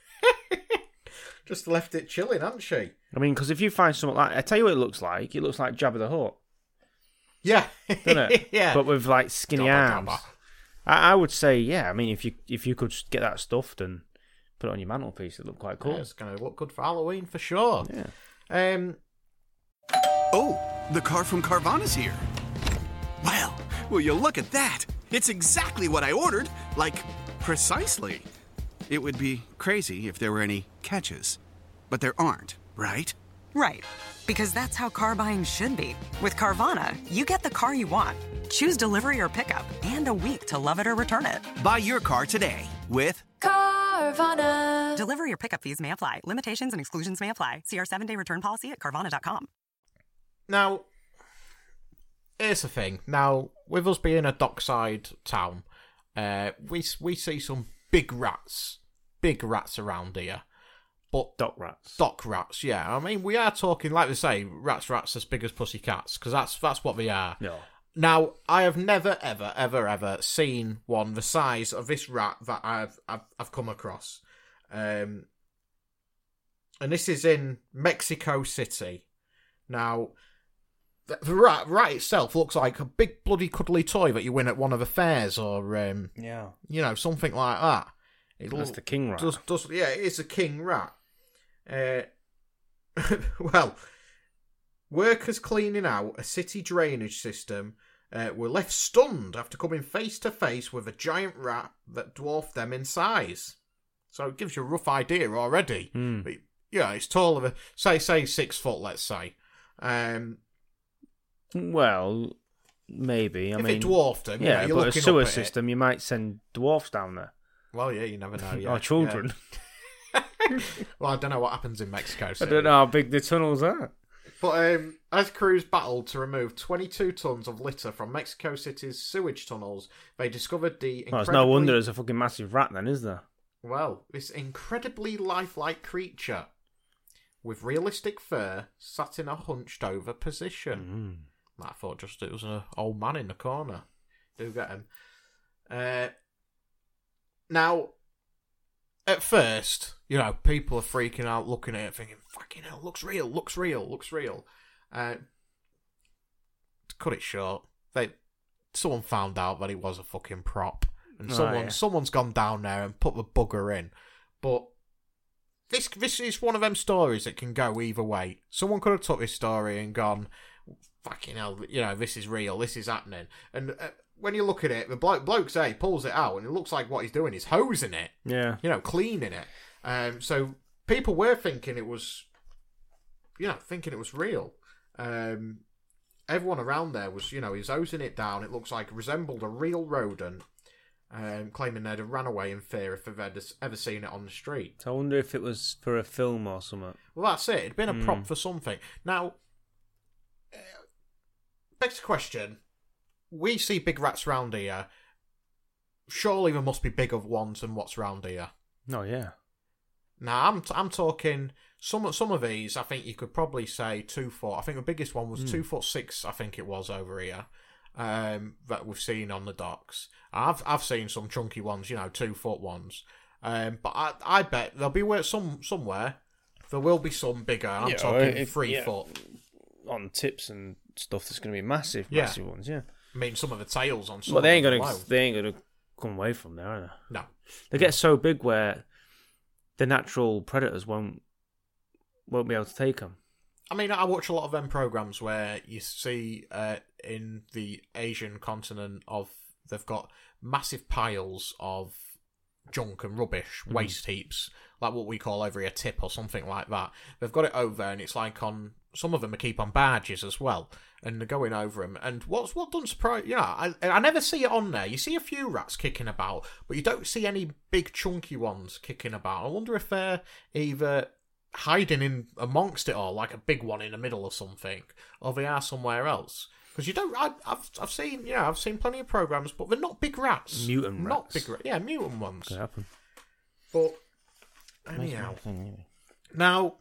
Just left it chilling, hadn't she? I mean, because if you find something like, I tell you what it looks like. It looks like Jabba the Hutt. Yeah, doesn't it? Yeah, but with like skinny arms. I would say, yeah. I mean, if you could get that stuffed and put it on your mantelpiece, it'd look quite cool. Yeah, it's going to look good for Halloween for sure. Yeah. Oh, the car from Carvana's here. Well, will you look at that? It's exactly what I ordered. Like, precisely. It would be crazy if there were any catches. But there aren't, right? Right. Because that's how car buying should be. With Carvana, you get the car you want. Choose delivery or pickup, and a week to love it or return it. Buy your car today with Carvana. Delivery or pickup fees may apply. Limitations and exclusions may apply. See our 7-day return policy at Carvana.com. Now, here's the thing. Now, with us being a dockside town, we see some big rats around here. But dock rats, yeah. I mean, we are talking, like they say, rats as big as pussycats, because that's what they are. Yeah. Now, I have never, ever seen one the size of this rat that I've come across, and this is in Mexico City. Now, the rat itself looks like a big bloody cuddly toy that you win at one of the fairs, or something like that. That's the king rat. Yeah, it is a king rat. Well, workers cleaning out a city drainage system were left stunned after coming face to face with a giant rat that dwarfed them in size. So it gives you a rough idea already. But, it's taller than, say 6 foot, let's say. Well, maybe. If it dwarfed them, you're but a looking sewer up at system, you might send dwarfs down there. Well, yeah, you never know. Yeah. Or children. Yeah. Well, I don't know what happens in Mexico City. I don't know how big the tunnels are. But as crews battled to remove 22 tons of litter from Mexico City's sewage tunnels, they discovered the incredibly... It's no wonder there's a fucking massive rat then, is there? Well, this incredibly lifelike creature with realistic fur sat in a hunched-over position. I thought just it was an old man in the corner. Do get him. Now, at first, people are freaking out looking at it thinking, fucking hell, looks real. To cut it short, someone found out that it was a fucking prop. And someone's gone down there and put the bugger in. But this is one of them stories that can go either way. Someone could have took this story and gone, fucking hell, this is real, this is happening. And when you look at it, the bloke pulls it out, and it looks like what he's doing is hosing it. Yeah. Cleaning it. So people were thinking it was, real. Everyone around there was, he was hosing it down. It looks like it resembled a real rodent. claiming they'd have ran away in fear if they'd ever seen it on the street. I wonder if it was for a film or something. Well, that's it. It'd been a prop for something. Now, begs the question, we see big rats round here. Surely there must be bigger ones than what's round here. Oh, yeah. Now, I'm talking... Some of these, I think you could probably say 2 foot. I think the biggest one was 2'6", I think it was, over here, that we've seen on the docks. I've seen some chunky ones, 2 foot ones. But I bet there'll be somewhere there will be some bigger. I'm talking 3 foot. On tips and stuff, there's going to be massive ones, yeah. I mean, some of the tails on some. But they ain't gonna come away from there, are they? No. They get so big where the natural predators won't be able to take them. I mean, I watch a lot of them programs where you see in the Asian continent they've got massive piles of junk and rubbish, waste heaps, like what we call over here tip or something like that. They've got it over, and it's like on some of them are keep on barges as well, and they're going over them. And what doesn't surprise, I never see it on there. You see a few rats kicking about, but you don't see any big chunky ones kicking about. I wonder if they're either hiding in amongst it all, like a big one in the middle or something, or they are somewhere else. Because you don't, I've seen plenty of programs, but they're not big rats. Mutant not rats. big, yeah, mutant ones. Could happen. But anyhow, now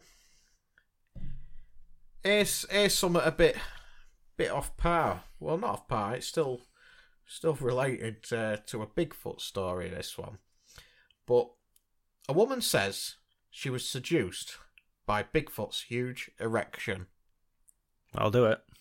here's something a bit off par. Well, not off par. It's still related to a Bigfoot story. This one, but a woman says she was seduced by Bigfoot's huge erection. I'll do it.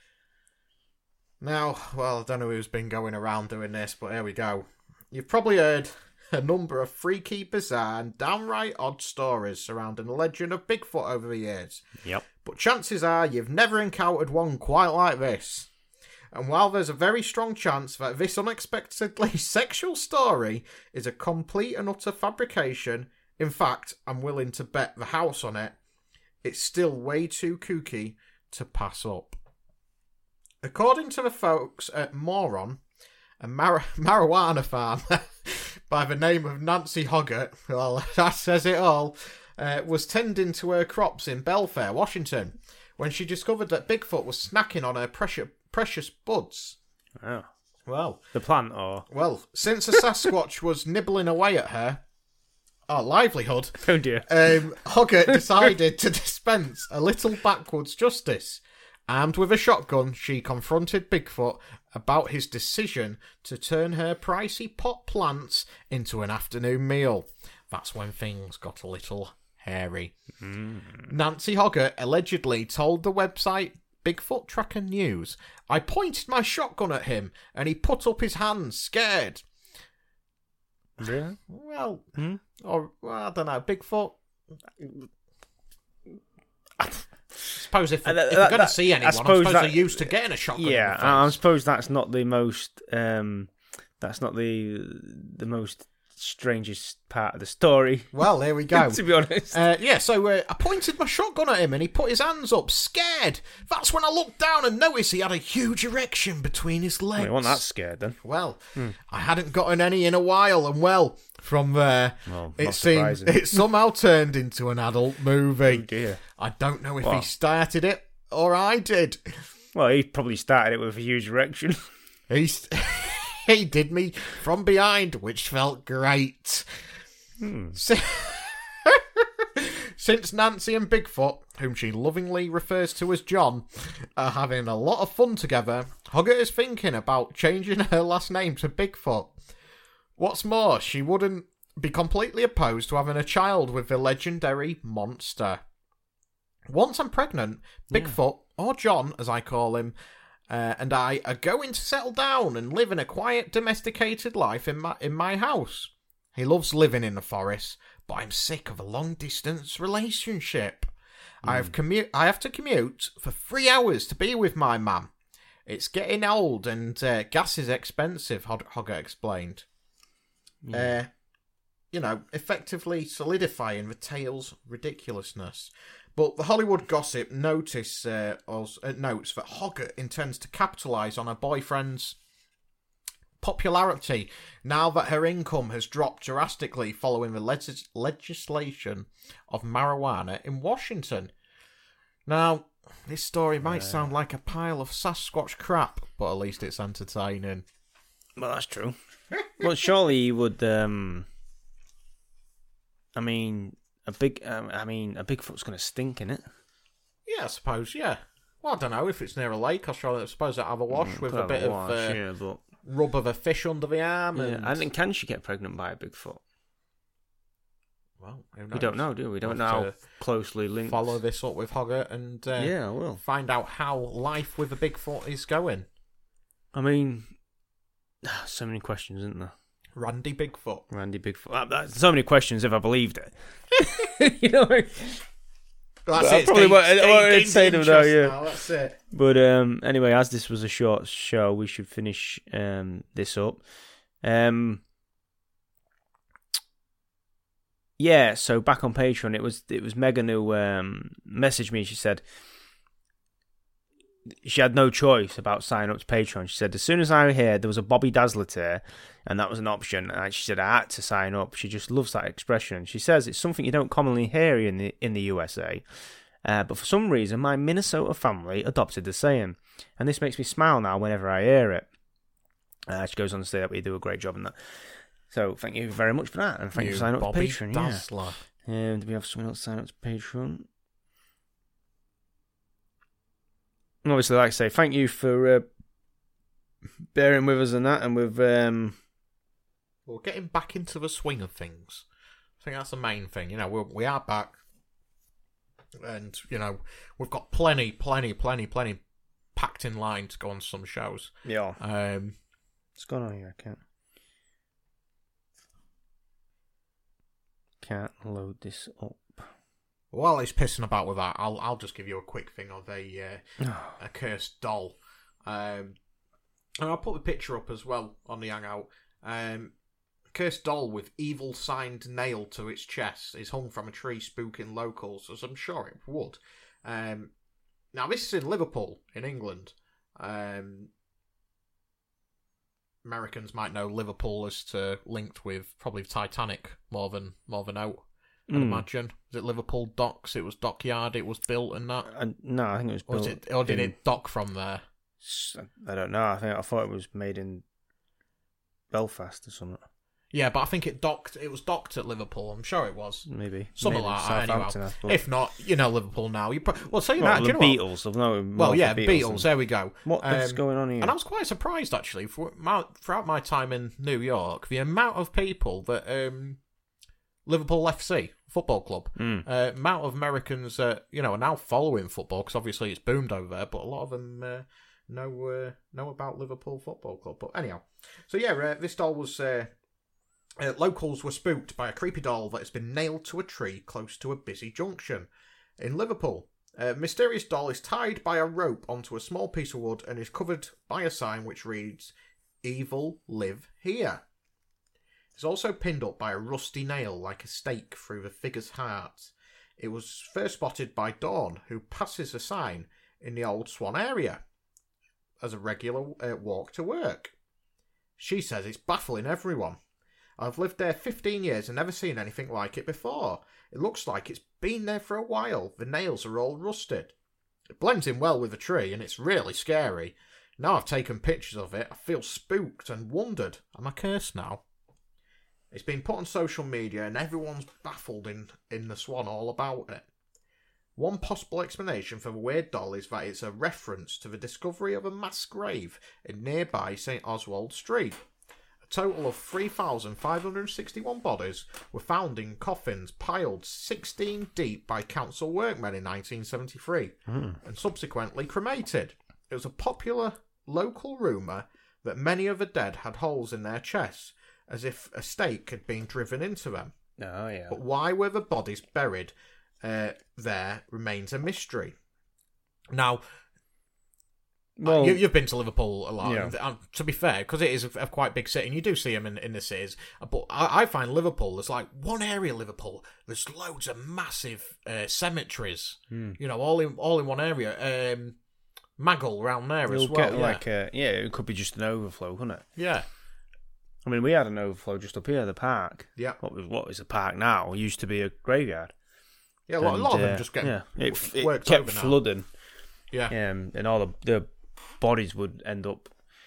Now, well, I don't know who's been going around doing this, but here we go. You've probably heard a number of freaky, bizarre, and downright odd stories surrounding the legend of Bigfoot over the years. Yep. But chances are you've never encountered one quite like this. And while there's a very strong chance that this unexpectedly sexual story is a complete and utter fabrication, in fact, I'm willing to bet the house on it, it's still way too kooky to pass up. According to the folks at Moron, a marijuana farm by the name of Nancy Hoggett, well, that says it all, was tending to her crops in Belfair, Washington, when she discovered that Bigfoot was snacking on her precious buds. Oh. Well, the plant, or? Well, since a Sasquatch was nibbling away at her livelihood, oh dear, Hoggett decided to dispense a little backwoods justice. Armed with a shotgun, she confronted Bigfoot about his decision to turn her pricey pot plants into an afternoon meal. That's when things got a little hairy. Nancy Hoggett allegedly told the website Bigfoot Tracker News, "I pointed my shotgun at him and he put up his hands, scared." Really? Well, I don't know. Bigfoot... I suppose if you're going to see anyone, I suppose they're used to getting a shotgun. Yeah, in the face. I suppose that's not the most. That's not the most strangest part of the story. Well, there we go. To be honest, so I pointed my shotgun at him and he put his hands up, scared. That's when I looked down and noticed he had a huge erection between his legs. I wasn't that scared then. Well, I hadn't gotten any in a while, and from there, it somehow turned into an adult movie. Oh dear. I don't know if he started it or I did. Well, he probably started it with a huge erection. He did me from behind, which felt great. Since Nancy and Bigfoot, whom she lovingly refers to as John, are having a lot of fun together, Hoggett is thinking about changing her last name to Bigfoot. What's more, she wouldn't be completely opposed to having a child with the legendary monster. Once I'm pregnant, Bigfoot, or John as I call him, and I are going to settle down and live in a quiet, domesticated life in my house. He loves living in the forest, but I'm sick of a long-distance relationship. I have to commute for 3 hours to be with my mum. It's getting old and gas is expensive, Hoggett explained. Effectively solidifying the tale's ridiculousness. But the Hollywood Gossip notes that Hoggett intends to capitalise on her boyfriend's popularity now that her income has dropped drastically following the legislation of marijuana in Washington. Now, this story might sound like a pile of Sasquatch crap, but at least it's entertaining. Well, that's true. Well, surely you would. A Bigfoot's going to stink, innit? Yeah, I suppose. Yeah. Well, I don't know if it's near a lake. I suppose it'd have a wash with a bit of rub of a fish under the arm. And can she get pregnant by a Bigfoot? Well, who knows? We don't know, do we? We don't know how closely linked. Follow this up with Hoggart and I will find out how life with a Bigfoot is going. I mean, so many questions, isn't there? Randy Bigfoot. So many questions if I believed it. You know what I mean? That's it. Probably won't say them now, yeah. Now, that's it. But anyway, as this was a short show, we should finish this up. Yeah, so back on Patreon, it was Megan who messaged me. She said she had no choice about signing up to Patreon. She said, as soon as I heard there was a Bobby Dazzler tier, and that was an option, and she said I had to sign up. She just loves that expression. She says it's something you don't commonly hear in the USA, but for some reason my Minnesota family adopted the saying, and this makes me smile now whenever I hear it. She goes on to say that we do a great job in that. So thank you very much for that, and thank you for signing up to Patreon. Dazzler. Yeah. Do we have someone else sign up to Patreon? And obviously, like I say, thank you for bearing with us and that, and with We're getting back into the swing of things. I think that's the main thing. You know, we are back, and you know we've got plenty packed in line to go on some shows. Yeah. What's going on here? I can't load this up. While he's pissing about with that, I'll just give you a quick thing of a cursed doll. And I'll put the picture up as well on the Hangout. Cursed doll with evil signed nailed to its chest is hung from a tree, spooking locals, as I'm sure it would. Now this is in Liverpool, in England. Americans might know Liverpool as linked with probably Titanic more than out. I'd imagine. Was it Liverpool docks? It was dockyard. It was built and that. No, I think it was built. Or did it dock from there? I don't know. I thought it was made in Belfast or something. Yeah, but I think it docked. It was docked at Liverpool. I'm sure it was. Maybe something like that. Anyway, if not, you know Liverpool now. Well, say that. The Beatles. Beatles. There we go. What's going on here? And I was quite surprised actually throughout my time in New York, the amount of people that Liverpool FC football club, amount of Americans that are now following football because obviously it's boomed over there, but a lot of them know about Liverpool Football Club. But anyhow, so yeah, this doll was. Locals were spooked by a creepy doll that has been nailed to a tree close to a busy junction in Liverpool. A mysterious doll is tied by a rope onto a small piece of wood and is covered by a sign which reads, "Evil live here." It's also pinned up by a rusty nail like a stake through the figure's heart. It was first spotted by Dawn, who passes the sign in the Old Swan area as a regular walk to work. She says it's baffling everyone. I've lived there 15 years and never seen anything like it before. It looks like it's been there for a while. The nails are all rusted. It blends in well with the tree and it's really scary. Now I've taken pictures of it, I feel spooked and wondered, am I cursed now? It's been put on social media and everyone's baffled in the Swan all about it. One possible explanation for the weird doll is that it's a reference to the discovery of a mass grave in nearby St. Oswald Street. Total of 3,561 bodies were found in coffins piled 16 deep by council workmen in 1973 and subsequently cremated. It was a popular local rumour that many of the dead had holes in their chests, as if a stake had been driven into them. Oh, yeah. But why were the bodies buried there remains a mystery. Now, well, you've been to Liverpool a lot. Yeah. To be fair, because it is a quite big city, and you do see them in the cities. But I find Liverpool, there's like one area of Liverpool, there's loads of massive cemeteries. All in one area. Maggle around there as well. It could be just an overflow, couldn't it? Yeah. I mean, we had an overflow just up here, the park. Yeah. What is a park now? It used to be a graveyard. Yeah, a lot of them just get it worked kept over now. flooding. Yeah. And all the bodies would end up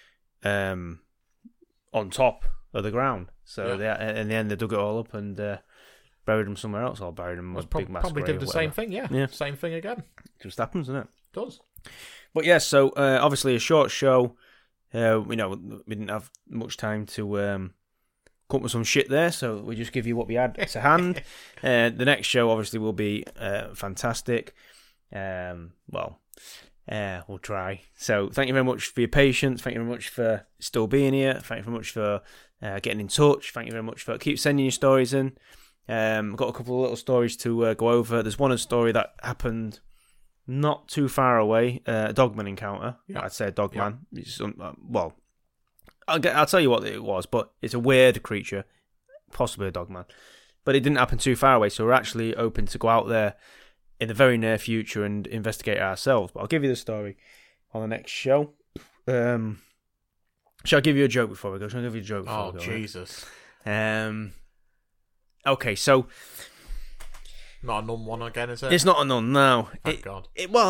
on top of the ground. So in the end, they dug it all up and buried them somewhere else, or buried them with a big mass probably grave did the or same whatever. thing, yeah. Same thing again. It just happens, doesn't it? It does. But yeah, so obviously a short show. We didn't have much time to come up with some shit there, so we just give you what we had to hand. The next show obviously will be fantastic. We'll try. So thank you very much for your patience. Thank you very much for still being here. Thank you very much for getting in touch. Thank you very much for keep sending your stories in. I've got a couple of little stories to go over. There's one story that happened not too far away, a dogman encounter. Yeah. I'd say a dogman. Yeah. It's, I'll tell you what it was, but it's a weird creature, possibly a dogman. But it didn't happen too far away, so we're actually open to go out there in the very near future and investigate ourselves. But I'll give you the story on the next show. Shall I give you a joke before we go? Shall I give you a joke before we go? Oh, Jesus. Okay, so... Not a nun one again, is it? It's not a nun, no. Thank God.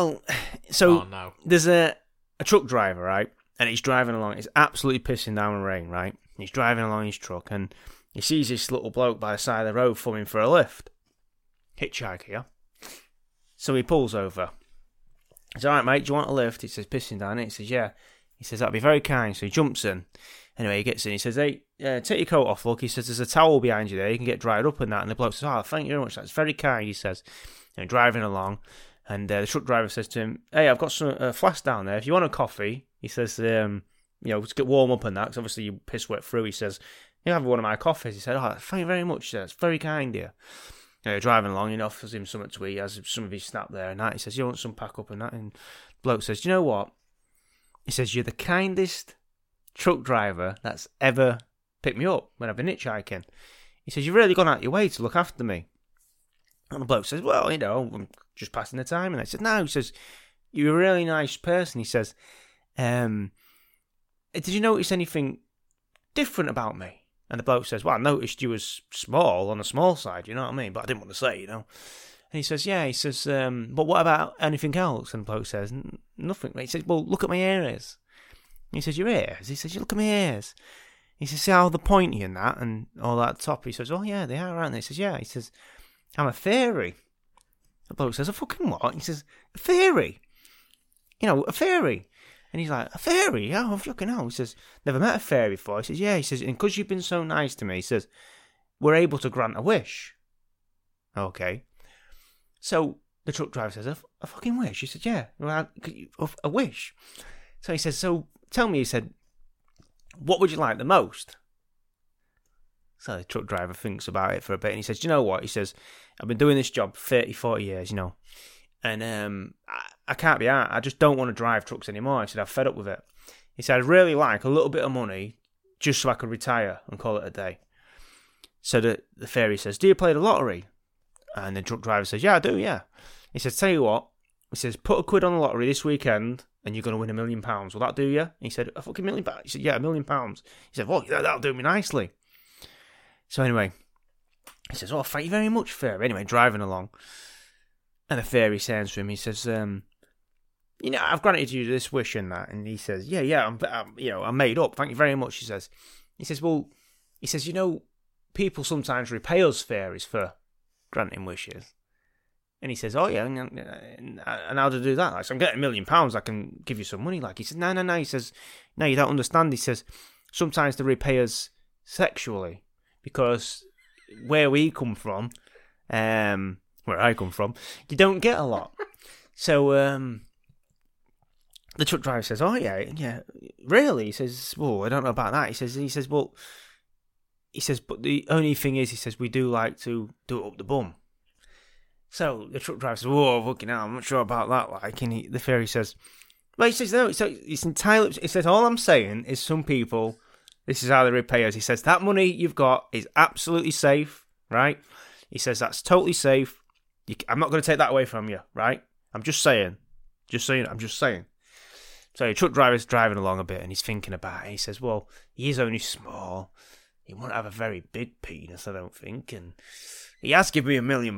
No. There's a truck driver, right? And he's driving along. It's absolutely pissing down rain, right? He's driving along his truck and he sees this little bloke by the side of the road fumbling for a lift. Hitchhiker, yeah? So he pulls over. He says, all right, mate, do you want a lift? He says, pissing down it. He says, yeah. He says, that'd be very kind. So he jumps in. Anyway, he gets in. He says, hey, take your coat off, look. He says, there's a towel behind you there. You can get dried up in that. And the bloke says, oh, thank you very much. That's very kind, he says. And driving along. And the truck driver says to him, hey, I've got some flask down there. If you want a coffee, he says, to get warm up and that, because obviously you piss wet through. He says, you have one of my coffees. He said, oh, thank you very much, sir. It's very kind of you. Driving along, he offers him something to eat. He has some of his snap there and that. He says, you want some pack up and that? And the bloke says, do you know what? He says, you're the kindest truck driver that's ever picked me up when I've been hitchhiking. He says, you've really gone out your way to look after me. And the bloke says, well, I'm just passing the time. And I said, no. He says, you're a really nice person. He says, did you notice anything different about me? And the bloke says, well, I noticed you was small, on the small side, you know what I mean? But I didn't want to say, And he says, yeah. He says, but what about anything else? And the bloke says, nothing. He says, well, look at my ears. He says, your ears? He says, you look at my ears. He says, see how they're pointy and that and all that top? He says, oh, yeah, they are, aren't they? He says, yeah. He says, I'm a fairy. The bloke says, a fucking what? He says, a fairy. A fairy. And he's like, a fairy? Oh, fucking hell. He says, never met a fairy before. He says, yeah. He says, and because you've been so nice to me, he says, we're able to grant a wish. Okay. So the truck driver says, a fucking wish? He said, yeah. A wish. So he says, so tell me, he said, what would you like the most? So the truck driver thinks about it for a bit and he says, do you know what? He says, I've been doing this job 30, 40 years, and I can't be out. I just don't want to drive trucks anymore. He said, I'm fed up with it. He said, I'd really like a little bit of money just so I could retire and call it a day. So the fairy says, do you play the lottery? And the truck driver says, yeah, I do, yeah. He says, tell you what. He says, put a quid on the lottery this weekend and you're going to win £1 million. Will that do you? He said, a fucking £1 million? He said, yeah, £1 million. He said, well, that'll do me nicely. So anyway, he says, oh, thank you very much, fairy. Anyway, driving along. And the fairy says to him, he says, I've granted you this wish and that. And he says, yeah, I'm made up. Thank you very much, he says. He says, people sometimes repay us fairies for granting wishes. And he says, oh, yeah, and how to do that? Like, so I'm getting £1 million, I can give you some money. Like, he says, no. He says, no, you don't understand. He says, sometimes they repay us sexually because where we come from, where I come from, you don't get a lot. So the truck driver says, oh, yeah, really? He says, well, I don't know about that. He says, but the only thing is, he says, we do like to do it up the bum. So the truck driver says, whoa, fucking hell, I'm not sure about that. Like, and the fairy says, well, he says, no, so it's entirely, he says, all I'm saying is some people, this is how they repay us. He says, that money you've got is absolutely safe, right? He says, that's totally safe. I'm not going to take that away from you, right? I'm just saying. I'm just saying. So the truck driver's driving along a bit and he's thinking about it. He says, well, he is only small. he won't have a very big penis, I don't think. And he has given me £1 million.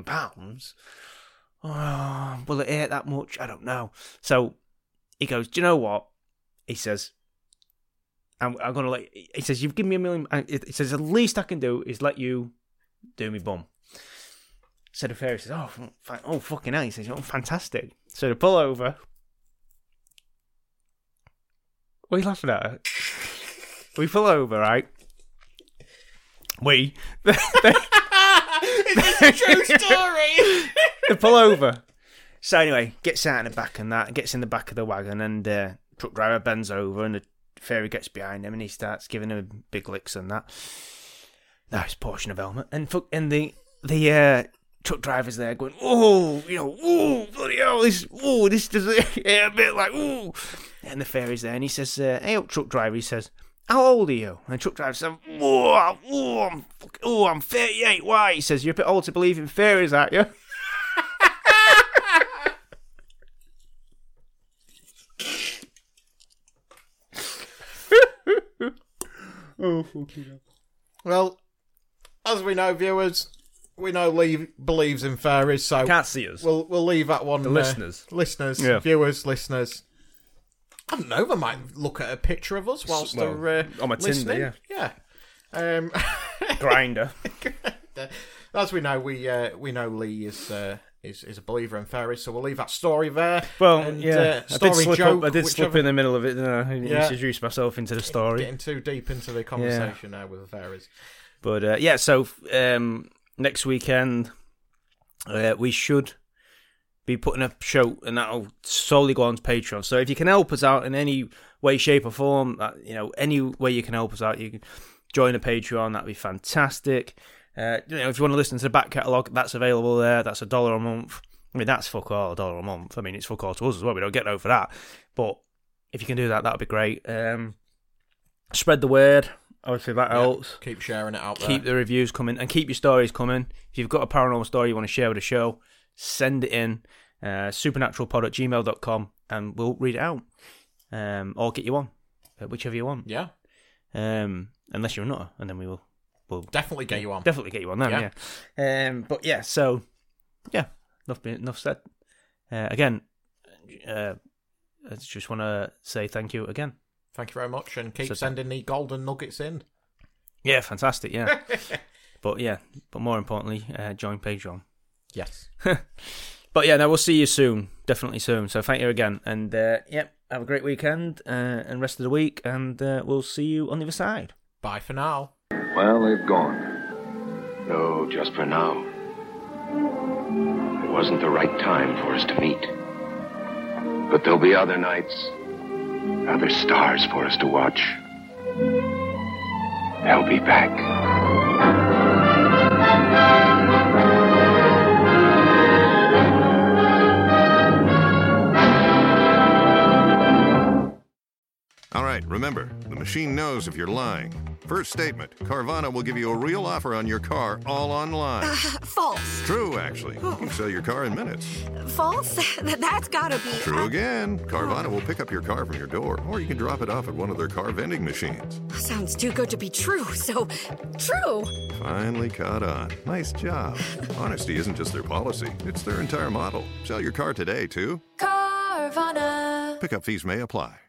Oh, will it hurt that much? I don't know. So he goes, do you know what? He says, I'm going to let... He says, you've given me $1 million... He says, the least I can do is let you do me bum. So the fairy says, oh, fucking hell. He says, oh, fantastic. So they pull over. What are you laughing at? We pull over, right? It's a true story. They pull over. So anyway, gets out in the back and that, gets in the back of the wagon, and truck driver bends over, and the fairy gets behind him, and he starts giving him big licks and that. Nice portion of helmet, and the truck driver's there going, bloody hell, this does a bit like, ooh. And the fairy's there, and he says, hey, truck driver, he says, how old are you? And the truck driver says, I'm 38, why? He says, you're a bit old to believe in fairies, aren't you? Oh, fucking hell. Well, as we know, viewers, we know Lee believes in fairies, so Can't see us. We'll leave that one. The listeners. Yeah. Viewers, listeners. I don't know, they might look at a picture of us whilst they're on my listening. Tinder, Yeah. Grinder. As we know, we know Lee is a believer in fairies, so we'll leave that story there. Well, and, yeah, I did slip in the middle of it, didn't I? Introduce myself into the story. Getting too deep into the conversation now with the fairies. But so next weekend we should be putting a show, and that'll solely go on Patreon. So if you can help us out in any way, shape, or form, any way you can help us out, you can join the Patreon. That'd be fantastic. If you want to listen to the back catalogue, that's available there. That's $1 a month. I mean, that's fuck all, $1 a month. I mean, it's fuck all to us as well. We don't get no for that. But if you can do that, that'd be great. Spread the word. Obviously, that helps. Keep sharing it out there. Keep the reviews coming, and keep your stories coming. If you've got a paranormal story you want to share with the show, send it in. supernaturalpod@gmail.com, and we'll read it out. Or get you on. Whichever you want. Yeah. Unless you're a nutter, and then we'll definitely get you on. Definitely get you on then, yeah. But yeah, so yeah, enough said. Again, I just want to say thank you again. Thank you very much, and keep sending the golden nuggets in. Yeah, fantastic, yeah. but more importantly, join Patreon. Yes. But yeah, no, we'll see you soon, definitely soon. So thank you again, and have a great weekend and rest of the week, and we'll see you on the other side. Bye for now. Well, they've gone. No, just for now. It wasn't the right time for us to meet. But there'll be other nights, other stars for us to watch. They'll be back. All right, remember, the machine knows if you're lying. First statement, Carvana will give you a real offer on your car all online. False. True, actually. You can sell your car in minutes. False? That's gotta be... True again. Carvana will pick up your car from your door, or you can drop it off at one of their car vending machines. Sounds too good to be true, so... True! Finally caught on. Nice job. Honesty isn't just their policy, it's their entire model. Sell your car today, too. Carvana. Pickup fees may apply.